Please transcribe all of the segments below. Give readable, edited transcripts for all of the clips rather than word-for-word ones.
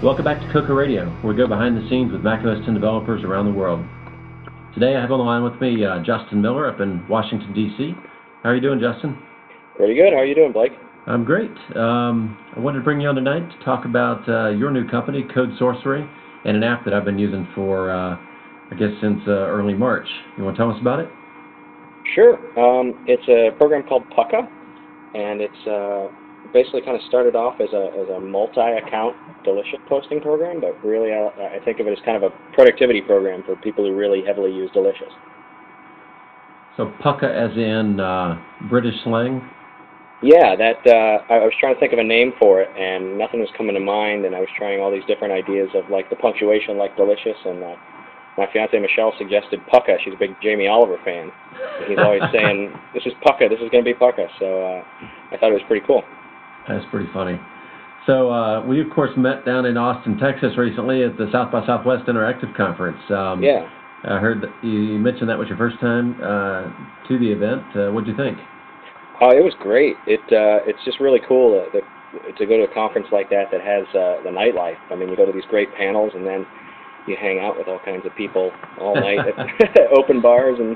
Welcome back to Cocoa Radio, where we go behind the scenes with Mac OS X developers around the world. Today I have on the line with me Justin Miller up in Washington, D.C. How are you doing, Justin? Pretty good. How are you doing, Blake? I'm great. I wanted to bring you on tonight to talk about your new company, Code Sorcery, and an app that I've been using for, since early March. You want to tell us about it? Sure. It's a program called Pukka, and it's basically kind of started off as a multi-account Delicious posting program, but really I think of it as kind of a productivity program for people who really heavily use Delicious. So Pukka as in British slang? Yeah, I was trying to think of a name for it, and nothing was coming to mind, and I was trying all these different ideas of like the punctuation like Delicious, and my fiance Michelle suggested Pukka. She's a big Jamie Oliver fan. And he's always saying, this is Pukka, this is going to be Pukka, so I thought it was pretty cool. That's pretty funny. So we, of course, met down in Austin, Texas recently at the South by Southwest Interactive Conference. Yeah. I heard that you mentioned that was your first time to the event. What did you think? Oh, it was great. It's just really cool to go to a conference like that has the nightlife. I mean, you go to these great panels, and then you hang out with all kinds of people all night at open bars, and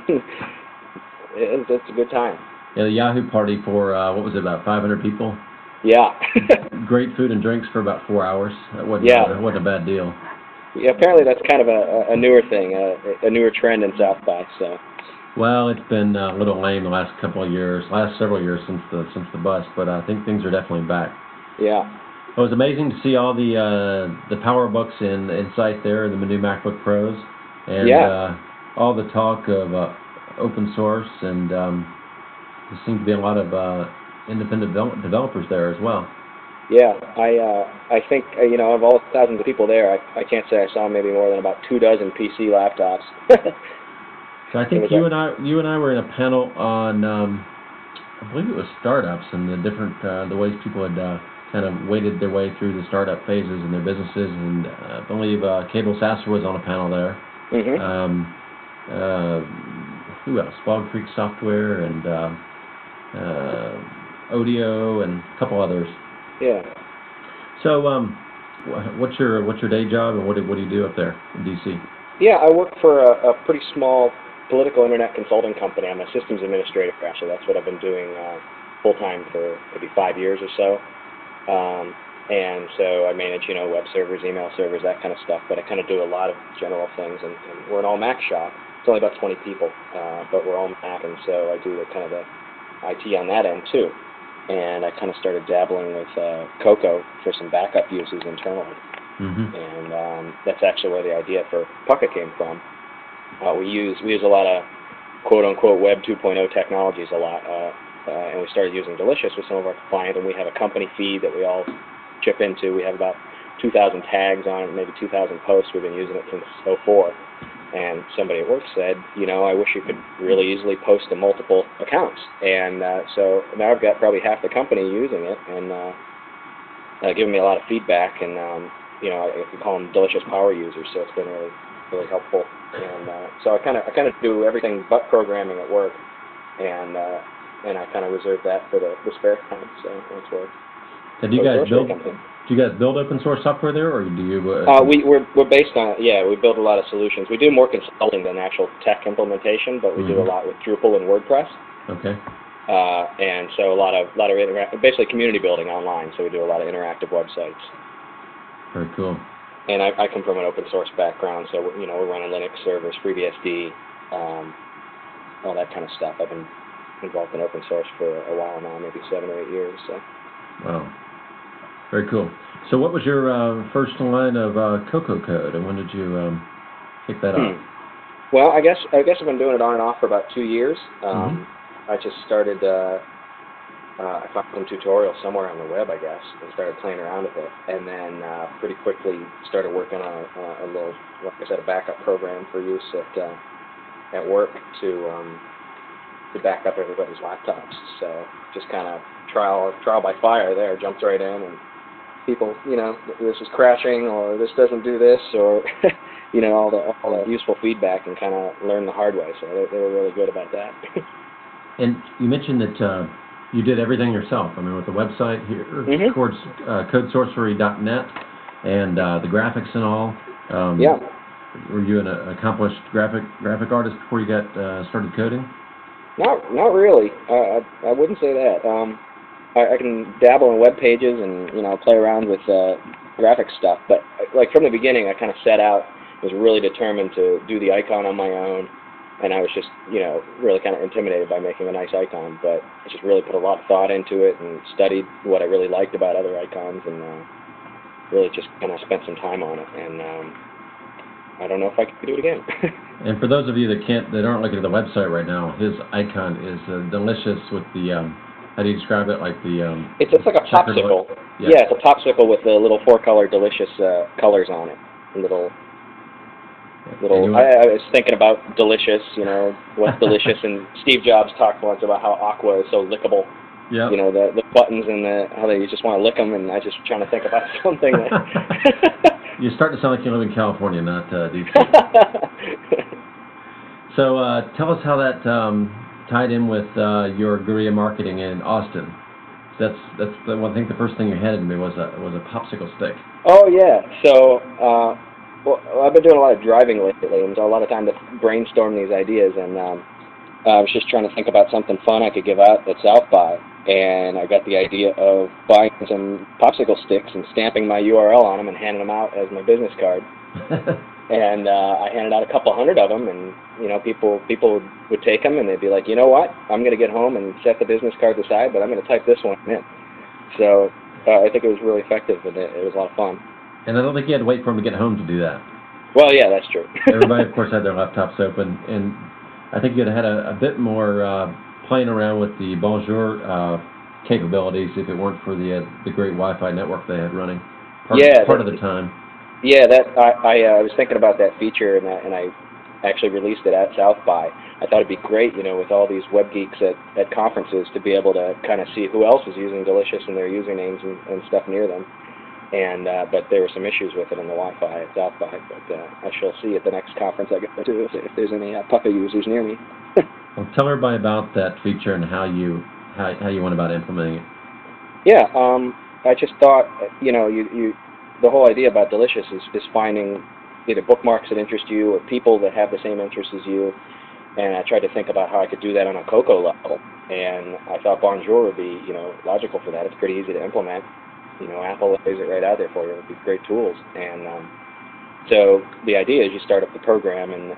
it's a good time. Yeah, the Yahoo party for, what was it, about 500 people? Yeah. Great food and drinks for about 4 hours. That wasn't a bad deal. Yeah, apparently that's kind of a newer thing, a newer trend in South by. So. Well, it's been a little lame the last several years since the bust, but I think things are definitely back. Yeah. It was amazing to see all the PowerBooks in sight there, the new MacBook Pros, and all the talk of open source, and there seemed to be a lot of independent developers there as well. Yeah, I think of all thousands of people there, I can't say I saw maybe more than about 24 PC laptops. So I think you and I were in a panel on I believe it was startups and the different the ways people had kind of waded their way through the startup phases in their businesses, and I believe Cable Sasser was on a panel there. Mm-hmm. Who else? Fog Creek Software and Odeo and a couple others. Yeah. So, what's your day job, and what do you do up there in DC? Yeah, I work for a pretty small political internet consulting company. I'm a systems administrator, actually. That's what I've been doing full time for maybe 5 years or so. And so I manage, web servers, email servers, that kind of stuff. But I kind of do a lot of general things, and we're an all Mac shop. It's only about 20 people, but we're all Mac, and so I do the IT on that end too. And I kind of started dabbling with Cocoa for some backup uses internally. Mm-hmm. And that's actually where the idea for Pukka came from. We use a lot of quote-unquote Web 2.0 technologies a lot, and we started using Delicious with some of our clients, and we have a company feed that we all chip into. We have about 2,000 tags on it, maybe 2,000 posts. We've been using it since 2004. And somebody at work said, I wish you could really easily post to multiple accounts. And so now I've got probably half the company using it, and giving me a lot of feedback. And I can call them Delicious power users. So it's been really, really helpful. And so I kind of do everything but programming at work, and I kind of reserve that for the spare time. So that's where. And do you guys build open source software there, or do you? We're based on we build a lot of solutions. We do more consulting than actual tech implementation, but we do a lot with Drupal and WordPress. Okay. And so a lot of basically community building online. So we do a lot of interactive websites. Very cool. And I come from an open source background, so we're running Linux servers, FreeBSD, all that kind of stuff. I've been involved in open source for a while now, maybe 7 or 8 years. So. Wow. Very cool. So what was your first line of Cocoa Code, and when did you kick that off? Well, I guess I've been doing it on and off for about 2 years. I just started, I found some tutorial somewhere on the web, I guess, and started playing around with it. And then pretty quickly started working on a little, like I said, a backup program for use at work to back up everybody's laptops. So just kind of trial by fire there, jumped right in, and people, this is crashing, or this doesn't do this, or all the useful feedback, and kind of learn the hard way. So they were really good about that. And you mentioned that you did everything yourself. I mean, with the website here, codesorcery.net. and the graphics and all. Yeah. Were you an accomplished graphic artist before you got started coding? Not really. I wouldn't say that. I can dabble in web pages and play around with graphic stuff, but like from the beginning, I kind of set out, was really determined to do the icon on my own, and I was just really kind of intimidated by making a nice icon, but I just really put a lot of thought into it and studied what I really liked about other icons, and really just kind of spent some time on it, and I don't know if I could do it again. And for those of you that aren't looking at the website right now, his icon is delicious with the how do you describe it? Like the it's like a popsicle. Yeah, it's a popsicle with the little 4-color delicious colors on it. Little. I was thinking about delicious. What's delicious? And Steve Jobs talked once about how Aqua is so lickable. Yeah. The buttons and how you just want to lick them, and I just trying to think about something. You start to sound like you live in California, not DC. So tell us how that tied in with your guerrilla marketing in Austin. That's the one thing. The first thing you handed me was a popsicle stick. Oh yeah. So well, I've been doing a lot of driving lately, and so a lot of time to brainstorm these ideas. And I was just trying to think about something fun I could give out at South by, and I got the idea of buying some popsicle sticks and stamping my URL on them and handing them out as my business card. And I handed out a couple hundred of them, and people would take them, and they'd be like, you know what, I'm going to get home and set the business card aside, but I'm going to type this one in. So I think it was really effective, and it was a lot of fun. And I don't think you had to wait for them to get home to do that. Well, yeah, that's true. Everybody, of course, had their laptops open, and I think you'd have had a bit more playing around with the Bonjour capabilities if it weren't for the great Wi-Fi network they had running part of the time. Yeah, I was thinking about that feature, and I actually released it at South by. I thought it'd be great, with all these web geeks at conferences to be able to kind of see who else was using Delicious and their usernames and stuff near them. And but there were some issues with it in the Wi-Fi at South by. But I shall see at the next conference I go to if there's any Pucka users near me. Well, tell everybody about that feature and how you went about implementing it. Yeah, I just thought, the whole idea about Delicious is finding either bookmarks that interest you or people that have the same interests as you. And I tried to think about how I could do that on a Cocoa level. And I thought Bonjour would be, logical for that. It's pretty easy to implement. Apple lays it right out there for you. It would be great tools. And so the idea is you start up the program and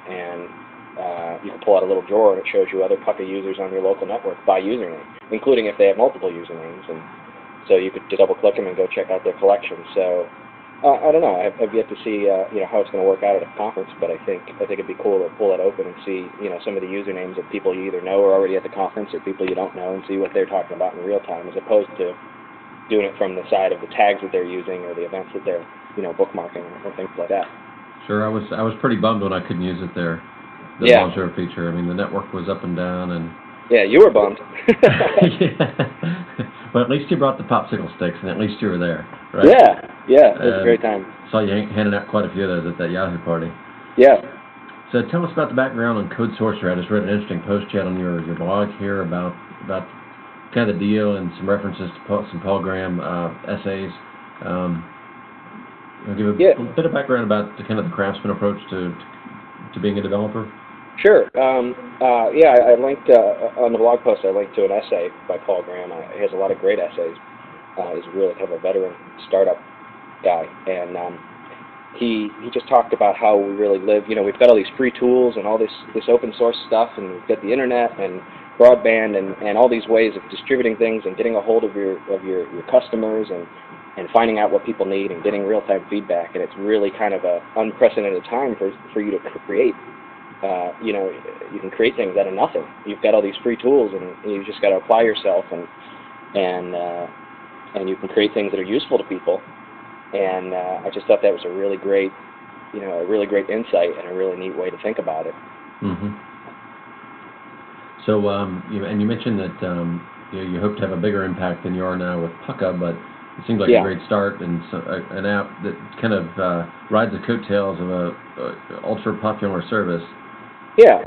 you can pull out a little drawer and it shows you other Pucka users on your local network by username, including if they have multiple usernames. And so you could just double-click them and go check out their collection. So I don't know. I've yet to see how it's going to work out at a conference, but I think it'd be cool to pull it open and see some of the usernames of people you either know are already at the conference or people you don't know, and see what they're talking about in real time, as opposed to doing it from the side of the tags that they're using or the events that they're bookmarking or things like that. Sure, I was pretty bummed when I couldn't use it there. The Bonjour feature. I mean, the network was up and down, and yeah, you were bummed. Yeah. But at least you brought the popsicle sticks, and at least you were there, right? Yeah, it was a great time. Saw you handing out quite a few of those at that Yahoo party. Yeah. So tell us about the background on Code Sorcerer. I just read an interesting post you had on your blog here about kind of the deal and some references to some Paul Graham essays. Give a bit of background about the kind of the craftsman approach to being a developer. Sure. I linked on the blog post. I linked to an essay by Paul Graham. He has a lot of great essays. He's really kind of a veteran startup guy, and he just talked about how we really live. We've got all these free tools and all this open source stuff, and we've got the internet and broadband and all these ways of distributing things and getting a hold of your customers and finding out what people need and getting real-time feedback. And it's really kind of an unprecedented time for you to create. You can create things out of nothing. You've got all these free tools, and you've just got to apply yourself, and you can create things that are useful to people. And I just thought that was a really great insight and a really neat way to think about it. Mm-hmm. So, you mentioned that you hope to have a bigger impact than you are now with Pucka, but it seems like a great start and an app that kind of rides the coattails of a ultra popular service. Yeah,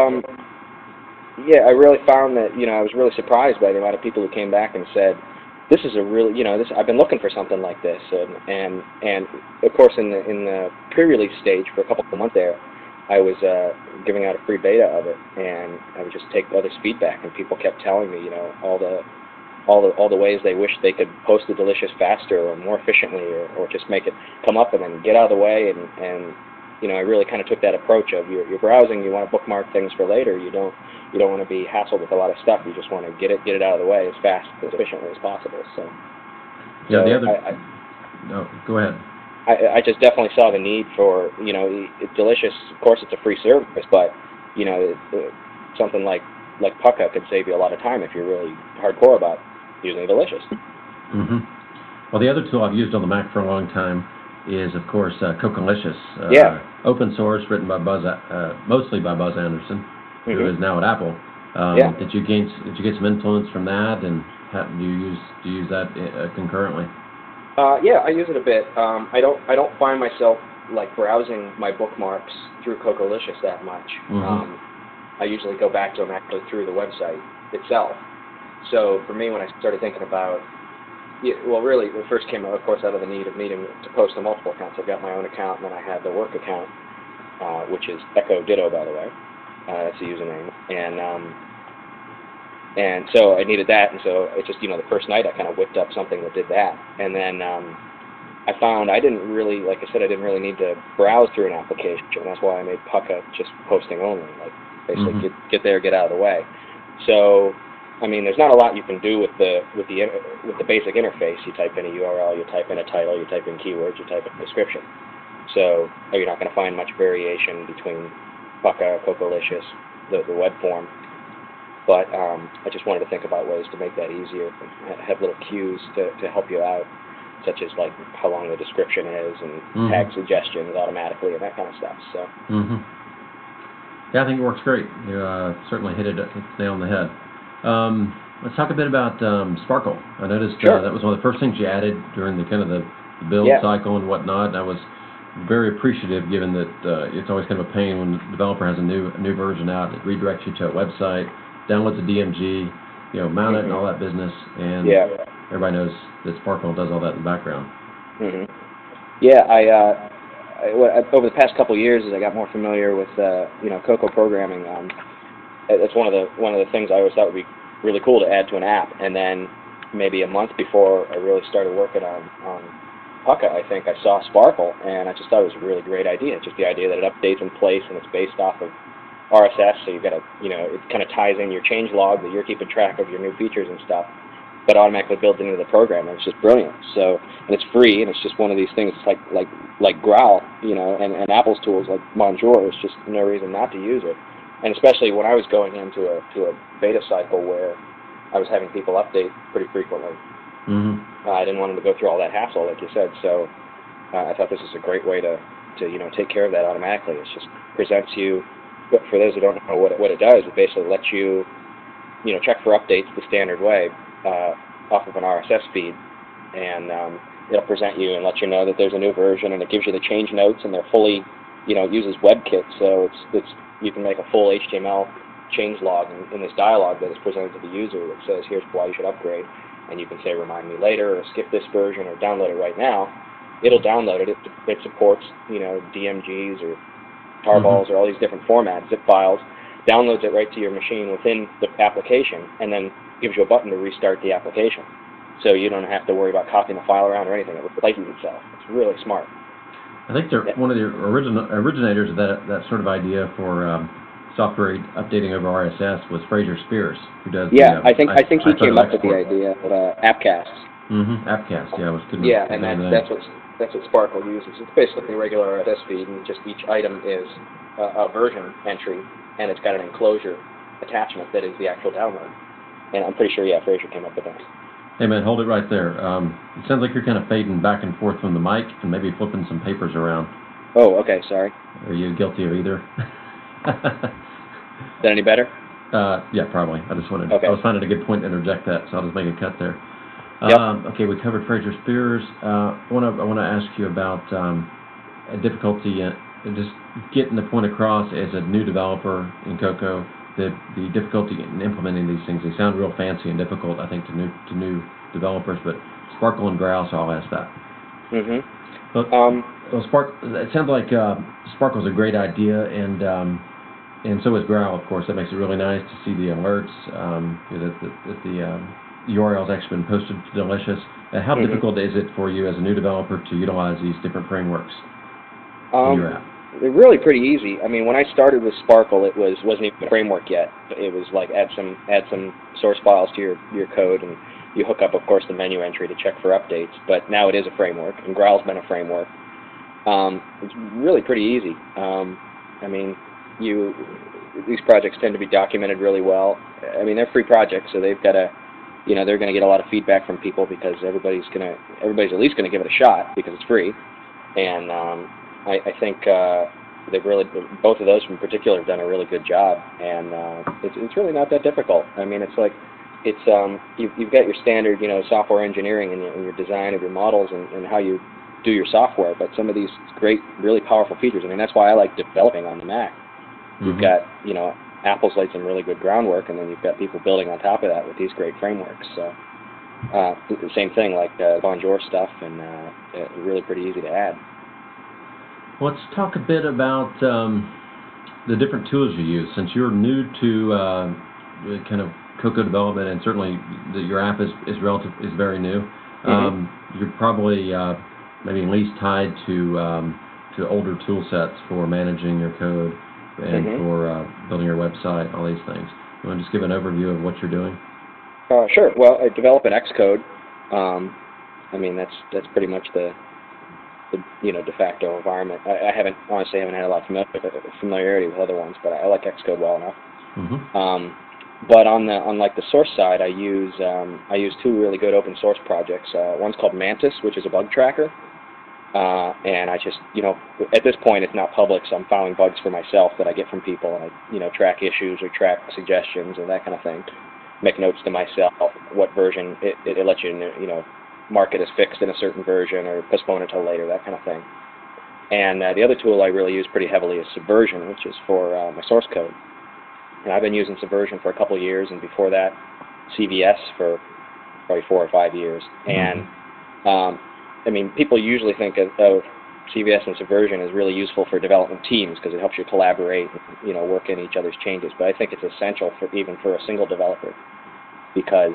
I really found that I was really surprised by the amount of people who came back and said, this is a really, I've been looking for something like this, and of course in the pre-release stage for a couple of months there, I was giving out a free beta of it, and I would just take others' feedback, and people kept telling me, all the ways they wish they could post the Delicious faster or more efficiently, or just make it come up and then get out of the way, and I really kind of took that approach of you're browsing, you want to bookmark things for later, you don't want to be hassled with a lot of stuff, you just want to get it out of the way as fast, as efficiently as possible. So, yeah, no, go ahead. I just definitely saw the need for, Delicious, of course it's a free service, but, something like Pukka could save you a lot of time if you're really hardcore about using Delicious. Mm-hmm. Well, the other tool I've used on the Mac for a long time is, of course, Cocolicious. Open source, written by mostly by Buzz Anderson, who is now at Apple. Did you get some influence from that, and do you use that concurrently? I use it a bit. I don't find myself like browsing my bookmarks through Cocolicious that much. Mm-hmm. I usually go back to them actually through the website itself. So for me, when I started thinking about, really, it first came, of course, out of the need of needing to post to multiple accounts. I've got my own account, and then I had the work account, which is Echo Ditto, by the way. That's the username. And so I needed that, and so it just, the first night I kind of whipped up something that did that. And then I found I didn't really need to browse through an application. That's why I made Pukka just posting only, like basically get there, get out of the way. So, I mean, there's not a lot you can do with the basic interface. You type in a URL, you type in a title, you type in keywords, you type in a description. So you're not going to find much variation between Pukka, Cocolicious, the web form. But I just wanted to think about ways to make that easier, and have little cues to help you out, such as like how long the description is, and tag suggestions automatically, and that kind of stuff. So. Yeah, I think it works great. You certainly hit the nail on the head. Let's talk a bit about Sparkle. I noticed that was one of the first things you added during the kind of the build cycle and whatnot. And I was very appreciative, given that it's always kind of a pain when the developer has a new version out. It redirects you to a website, downloads a DMG, mount it and all that business. And everybody knows that Sparkle does all that in the background. Yeah, I over the past couple of years, as I got more familiar with Cocoa programming, that's one of the things I always thought would be really cool to add to an app. And then maybe a month before I really started working on Pukka, I think I saw Sparkle, and I just thought it was a really great idea. Just the idea that it updates in place and it's based off of RSS, so you've got it kind of ties in your change log that you're keeping track of your new features and stuff, but automatically built into the program, and it's just brilliant. So, and it's free, and it's just one of these things. It's like Growl, and Apple's tools like Bonjour. There's just no reason not to use it. And especially when I was going into a beta cycle where I was having people update pretty frequently, I didn't want them to go through all that hassle, like you said. So I thought this is a great way to take care of that automatically. It just presents you. For those who don't know what it does, it basically lets you check for updates the standard way off of an RSS feed, and it'll present you and let you know that there's a new version, and it gives you the change notes, and they're fully, it uses WebKit, so it's you can make a full HTML change log in this dialog that is presented to the user that says, here's why you should upgrade, and you can say remind me later, or skip this version, or download it right now. It'll download it. It supports DMGs or tarballs or all these different formats, zip files, downloads it right to your machine within the application, and then gives you a button to restart the application. So you don't have to worry about copying the file around or anything. It replaces itself. It's really smart. I think they're one of the originators of that sort of idea for software updating over RSS was Fraser Spears, who does. I think he came up with the idea of Appcast. Appcast, That's what Sparkle uses. It's basically a regular RSS feed, and just each item is a version entry, and it's got an enclosure attachment that is the actual download. And I'm pretty sure, Fraser came up with that. Hey man, hold it right there. It sounds like you're kind of fading back and forth from the mic and maybe flipping some papers around. Oh, okay, sorry. Are you guilty of either? Is that any better? Yeah, probably. I was finding a good point to interject that, so I'll just make a cut there. Okay, we covered Fraser Spears. I want to ask you about a difficulty in just getting the point across as a new developer in Cocoa the difficulty in implementing these things. They sound real fancy and difficult, I think, to new developers. But Sparkle and Growl solve that. Mm-hmm. Well, it sounds like Sparkle's a great idea, and so is Growl, of course. That makes it really nice to see the alerts that the URL's actually been posted to Delicious. How difficult is it for you as a new developer to utilize these different frameworks in your app? They're really pretty easy. I mean, when I started with Sparkle, it wasn't even a framework yet. It was like add some source files to your code, and you hook up, of course, the menu entry to check for updates. But now it is a framework, and Growl's been a framework. It's really pretty easy. I mean, these projects tend to be documented really well. I mean, they're free projects, so they've got to, they're going to get a lot of feedback from people because everybody's at least going to give it a shot because it's free. And I think they've really, both of those in particular, have done a really good job. And it's really not that difficult. I mean, you've got your standard, software engineering and your design of your models and how you do your software, but some of these great, really powerful features. I mean, that's why I like developing on the Mac. You've got, Apple's laid some really good groundwork, and then you've got people building on top of that with these great frameworks. So the same thing, like Bonjour stuff, and really pretty easy to add. Let's talk a bit about the different tools you use. Since you're new to kind of Cocoa development, and certainly your app is very new, you're probably maybe least tied to older tool sets for managing your code and for building your website, all these things. You want to just give an overview of what you're doing? Sure. Well, I develop in Xcode. I mean, that's pretty much the de facto environment. I honestly haven't had a lot of familiarity with other ones, but I like Xcode well enough. But on the source side, I use two really good open source projects. One's called Mantis, which is a bug tracker. And I just, at this point it's not public, so I'm filing bugs for myself that I get from people, and I, track issues or track suggestions and that kind of thing. Make notes to myself, what version it lets you, mark it as fixed in a certain version or postpone it till later, that kind of thing. And the other tool I really use pretty heavily is Subversion, which is for my source code. And I've been using Subversion for a couple of years, and before that, CVS for probably 4 or 5 years. And I mean, people usually think of CVS and Subversion as really useful for development teams because it helps you collaborate and, work in each other's changes. But I think it's essential even for a single developer because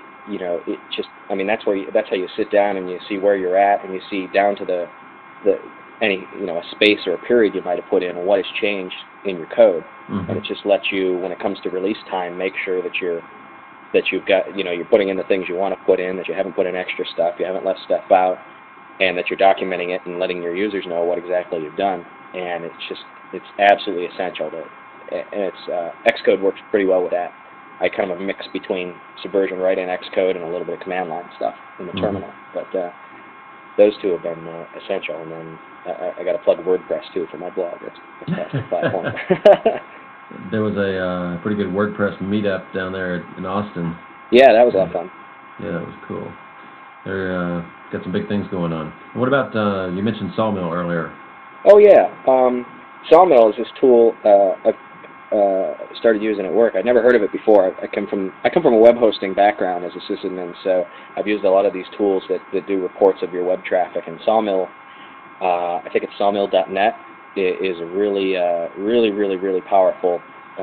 that's how you sit down and you see where you're at, and you see down to a space or a period you might have put in and what has changed in your code. And it just lets you, when it comes to release time, make sure that you've got, you're putting in the things you want to put in, that you haven't put in extra stuff, you haven't left stuff out, and that you're documenting it and letting your users know what exactly you've done. And it's absolutely essential. Xcode works pretty well with that. I kind of mix between Subversion right in Xcode and a little bit of command line stuff in the terminal. But those two have been essential. And then I got to plug WordPress too for my blog. It's a fantastic platform. There was a pretty good WordPress meetup down there in Austin. Yeah, that was a lot of fun. Yeah, that was cool. They're got some big things going on. And what about, you mentioned Sawmill earlier. Oh, yeah. Sawmill is this tool I've started using at work. I'd never heard of it before. I come from a web hosting background as a sysadmin, so I've used a lot of these tools that do reports of your web traffic. And Sawmill, I think it's sawmill.net, is a really powerful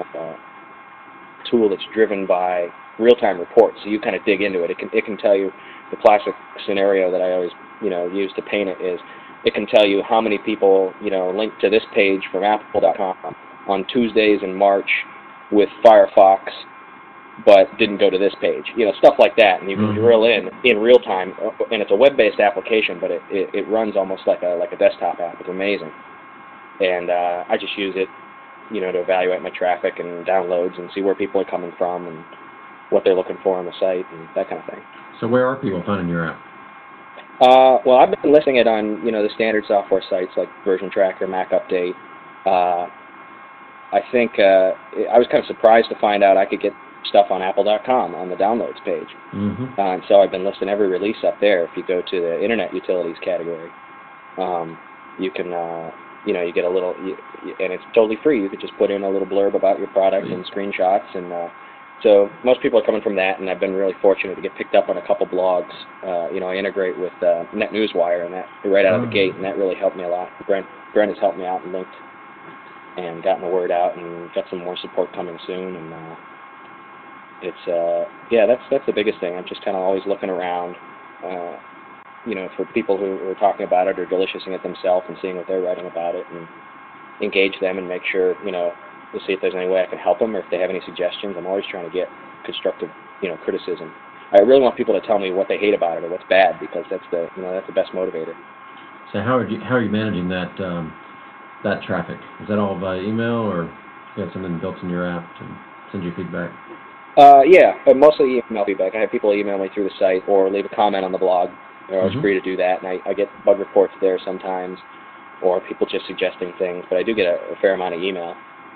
tool that's driven by real-time reports. So you kind of dig into it. It can tell you, the classic scenario that I always use to paint it is, it can tell you how many people link to this page from Apple.com on Tuesdays in March with Firefox, but didn't go to this page. Stuff like that, and you can drill in real time. And it's a web-based application, but it runs almost like a desktop app. It's amazing. And I just use it, to evaluate my traffic and downloads and see where people are coming from and what they're looking for on the site and that kind of thing. So where are people finding your app? Well, I've been listing it on, the standard software sites like Version Tracker, Mac Update. I think I was kind of surprised to find out I could get stuff on Apple.com on the downloads page. And so I've been listing every release up there. If you go to the Internet Utilities category, you can you get a little, and it's totally free. You could just put in a little blurb about your product and screenshots, and so most people are coming from that, and I've been really fortunate to get picked up on a couple blogs. I integrate with NetNewsWire, and that right out of the gate, and that really helped me a lot. Brent has helped me out and linked and gotten the word out, and got some more support coming soon, and that's the biggest thing. I'm just kind of always looking around, for people who are talking about it or deliciousing it themselves and seeing what they're writing about it, and engage them and make sure, to see if there's any way I can help them, or if they have any suggestions. I'm always trying to get constructive, criticism. I really want people to tell me what they hate about it or what's bad, because that's the best motivator. So how are you managing that that traffic? Is that all via email, or you have something built in your app to send you feedback? But mostly email feedback. I have people email me through the site or leave a comment on the blog. They're always free to do that, and I get bug reports there sometimes, or people just suggesting things. But I do get a fair amount of email,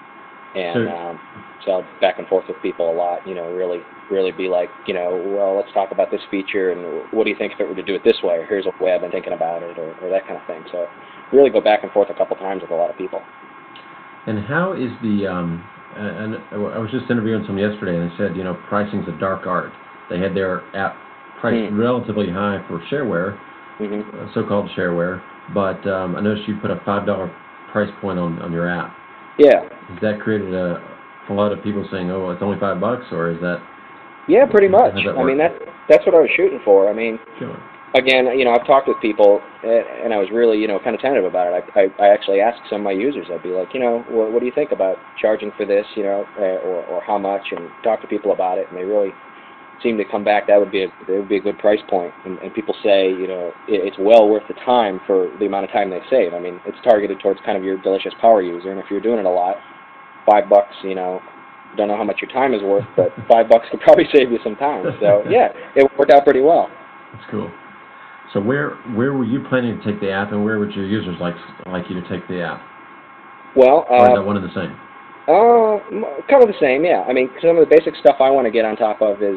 and so I'll back and forth with people a lot. Really be like, well, let's talk about this feature, and what do you think if it were to do it this way? Or here's a way I've been thinking about it, or that kind of thing. So really go back and forth a couple times with a lot of people. And how is the and I was just interviewing someone yesterday, and they said, pricing's a dark art. They had their app priced relatively high for shareware, so-called shareware, but I noticed you put a $5 price point on your app. Yeah. Has that created a lot of people saying, oh, it's only $5, or is that? Yeah, pretty much. I mean, that's what I was shooting for. I mean, sure. Again, I've talked with people, and I was really, kind of tentative about it. I actually asked some of my users. I'd be like, what do you think about charging for this, or how much, and talk to people about it, and they really seem to come back. That would be a good price point, and people say, it's well worth the time for the amount of time they save. I mean, it's targeted towards kind of your Delicious power user, and if you're doing it a lot, $5, don't know how much your time is worth, but $5 could probably save you some time. So yeah, it worked out pretty well. That's cool. So where were you planning to take the app, and where would your users like you to take the app? Well, or is that one and the same? Kind of the same, yeah. I mean, some of the basic stuff I want to get on top of is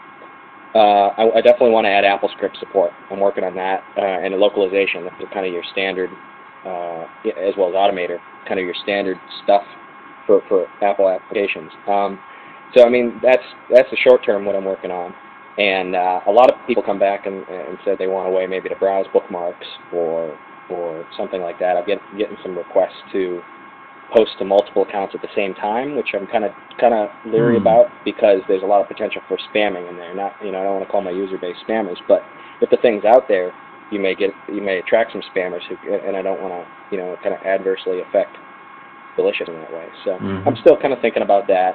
I definitely want to add AppleScript support. I'm working on that, and localization. That's kind of your standard, as well as Automator, kind of your standard stuff for Apple applications. So I mean, that's the short term what I'm working on. And a lot of people come back and said they want a way maybe to browse bookmarks or something like that. I'm getting some requests to post to multiple accounts at the same time, which I'm kind of leery about, because there's a lot of potential for spamming in there. Not, I don't want to call my user base spammers, but if the thing's out there, you may attract some spammers, and I don't want to kind of adversely affect Delicious in that way. So I'm still kind of thinking about that.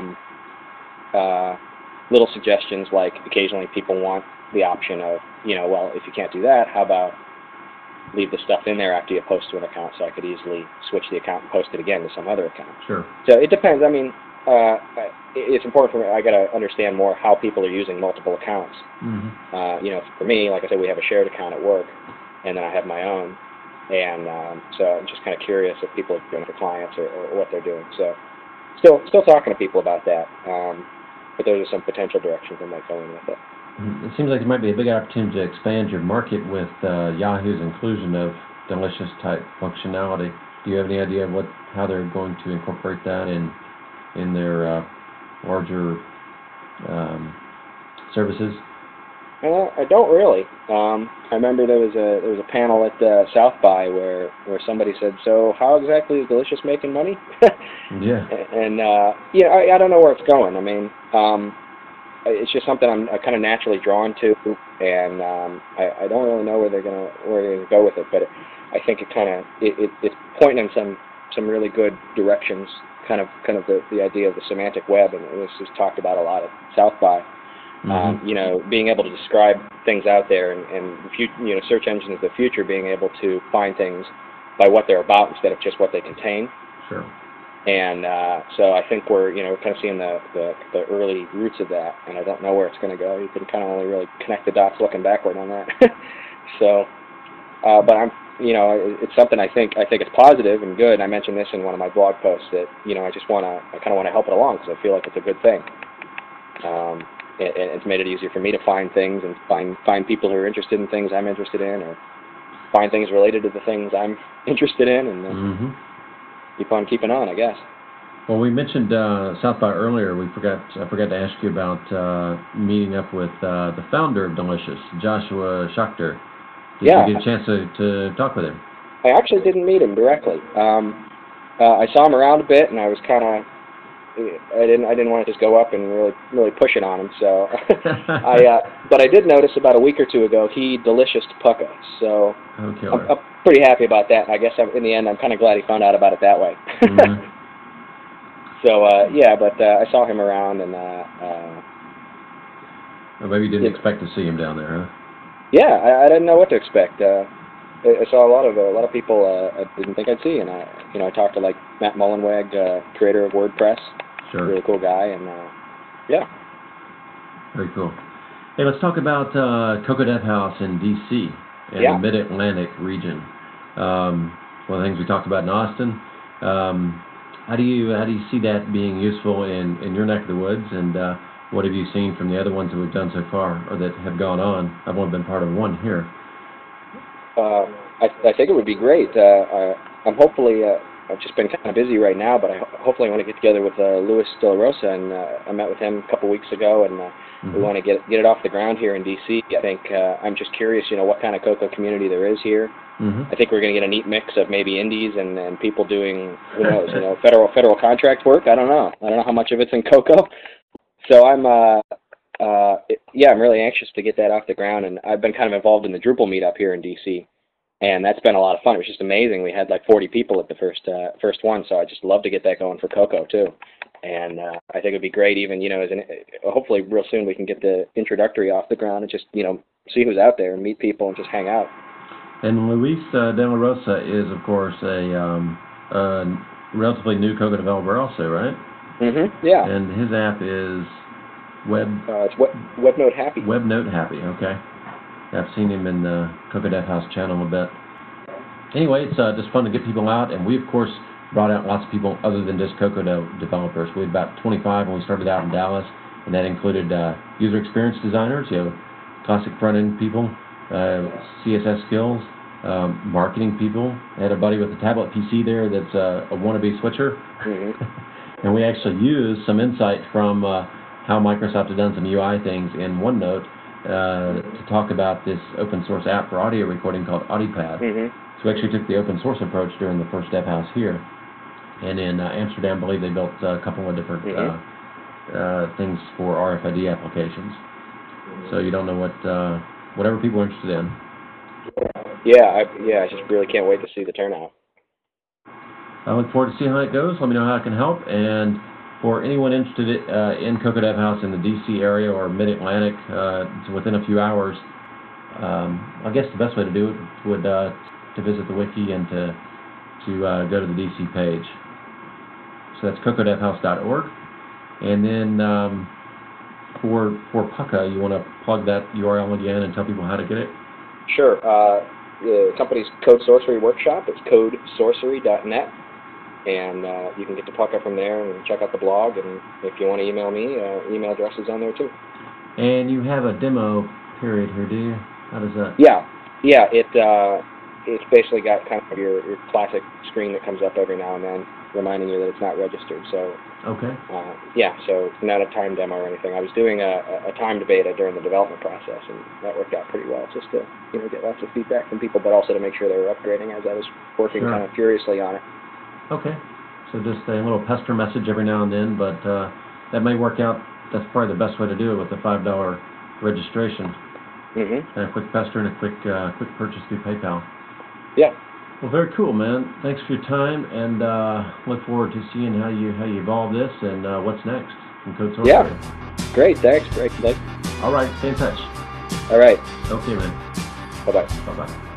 Little suggestions, like occasionally people want the option of, well, if you can't do that, how about leave the stuff in there after you post to an account, so I could easily switch the account and post it again to some other account. Sure. So it depends. I mean, it's important for me. I got to understand more how people are using multiple accounts. For me, like I said, we have a shared account at work, and then I have my own, and so I'm just kind of curious if people are doing it for clients or what they're doing. So still talking to people about that. But those are some potential directions I might go in with it. It seems like it might be a big opportunity to expand your market with Yahoo's inclusion of Delicious type functionality. Do you have any idea of how they're going to incorporate that in their larger services? I don't really. I remember there was a panel at South by where somebody said, "So how exactly is Delicious making money?" Yeah. And I don't know where it's going. I mean, it's just something I'm kind of naturally drawn to, and I don't really know where they're gonna go with it. But I think it's pointing in some really good directions. Kind of the idea of the semantic web, and this is talked about a lot at South by. Being able to describe things out there, and search engines of the future being able to find things by what they're about instead of just what they contain. Sure. And so I think we're kind of seeing the early roots of that, and I don't know where it's going to go. You can kind of only really connect the dots looking backward on that. So, but I'm it's something I think it's positive and good. I mentioned this in one of my blog posts that I kind of want to help it along because I feel like it's a good thing. It's made it easier for me to find things and find people who are interested in things I'm interested in, or find things related to the things I'm interested in, and keep on keeping on, I guess. Well, we mentioned South by earlier. I forgot to ask you about meeting up with the founder of Delicious, Joshua Schachter. Did you get a chance to talk with him? I actually didn't meet him directly. I saw him around a bit, and I was kind of I didn't want to just go up and really push it on him. So but I did notice about a week or two ago he delicious pucka. So okay, I'm pretty happy about that. I guess in the end I'm kind of glad he found out about it that way. So but I saw him around, and well, maybe you didn't expect to see him down there, huh? Yeah, I didn't know what to expect. I saw a lot of people I didn't think I'd see, and I talked to like Matt Mullenweg, creator of WordPress, sure, really cool guy, and yeah, very cool. Hey, let's talk about Cocoa Dev House in D.C. and the Mid-Atlantic region. One of the things we talked about in Austin. How do you see that being useful in your neck of the woods, and what have you seen from the other ones that we've done so far, or that have gone on? I've only been part of one here. I think it would be great. I'm hopefully, I've just been kind of busy right now, but hopefully I want to get together with Louis De La Rosa, and I met with him a couple weeks ago, and we want to get it off the ground here in D.C. I think I'm just curious, what kind of cocoa community there is here. I think we're going to get a neat mix of maybe indies and people doing, who knows, federal contract work. I don't know how much of it's in cocoa. So I'm really anxious to get that off the ground, and I've been kind of involved in the Drupal meetup here in D.C., and that's been a lot of fun. It was just amazing. We had like 40 people at the first one, so I just love to get that going for cocoa too. And I think it'd be great, even hopefully real soon we can get the introductory off the ground and just see who's out there and meet people and just hang out. And Luis De La Rosa is, of course, a relatively new cocoa developer also, right? Yeah. And his app is it's WebNote Happy. WebNote Happy, okay. I've seen him in the Cocoa Dev House channel a bit. Anyway, it's just fun to get people out, and we, of course, brought out lots of people other than just cocoa developers. We had about 25 when we started out in Dallas, and that included user experience designers, classic front-end people, CSS skills, marketing people. I had a buddy with a tablet PC there that's a wannabe switcher. And we actually used some insight from how Microsoft had done some UI things in OneNote to talk about this open source app for audio recording called AudioPad. So we actually took the open source approach during the first Dev House here. And in Amsterdam, I believe they built a couple of different things for RFID applications. So you don't know whatever people are interested in. I just really can't wait to see the turnout. I look forward to seeing how it goes. Let me know how I can help. And for anyone interested in Cocoa Dev House in the D.C. area or Mid-Atlantic, within a few hours, I guess the best way to do it would to visit the wiki and to go to the D.C. page. So that's cocodevhouse.org. And then for Pucka, you want to plug that URL again and tell people how to get it? Sure. The company's Code Sorcery Workshop. It's codesorcery.net. And you can get the Pucka from there and check out the blog. And if you want to email me, email address is on there too. And you have a demo period here, do you? How does that? Yeah. It's basically got kind of your classic screen that comes up every now and then, reminding you that it's not registered. So okay. So it's not a time demo or anything. I was doing a timed beta during the development process, and that worked out pretty well. Just to get lots of feedback from people, but also to make sure they were upgrading as I was working kind of furiously on it. Okay. So just a little pester message every now and then, but that may work out. That's probably the best way to do it with the $5 registration. And a quick pester and a quick purchase through PayPal. Yeah. Well, very cool, man. Thanks for your time, and look forward to seeing how you evolve this and what's next from Code Sorcery. Yeah. Great. Thanks. Great. All right. Stay in touch. All right. Okay, man. Bye-bye. Bye-bye.